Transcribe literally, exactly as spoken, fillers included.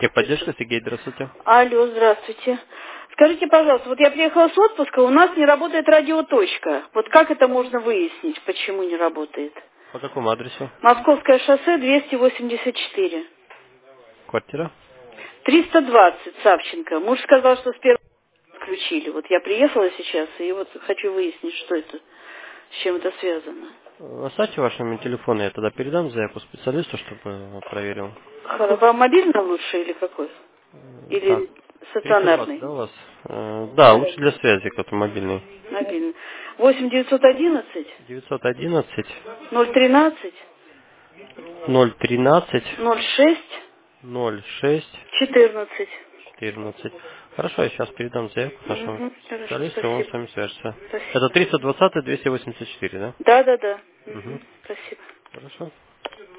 Техподдержка, Сергей, здравствуйте. Алло, здравствуйте. Скажите, пожалуйста, вот я приехала с отпуска, у нас не работает радиоточка. Вот как это можно выяснить, почему не работает? По какому адресу? Московское шоссе двести восемьдесят четыре. Квартира? триста двадцать, Савченко. Муж сказал, что с первого отключили. Вот я приехала сейчас и вот хочу выяснить, что это, с чем это связано. Оставьте ваш номер телефона, я тогда передам заявку специалисту, чтобы проверил. Хоро- Вам мобильный лучше или какой? Так, Или триста двадцать, стационарный? да, у вас? Э, Да, лучше для связи, как мобильный. Мобильный. восемь девятьсот одиннадцать девятьсот одиннадцать ноль тринадцать ноль тринадцать ноль шесть ноль шесть четырнадцать. четырнадцать. Хорошо, я сейчас передам заявку нашему Угу, хорошо, специалисту, он с спасибо. вами свяжется. Спасибо. Это триста двадцать двести восемьдесят четыре, да? Да, да, да. Угу, Угу. спасибо. Хорошо.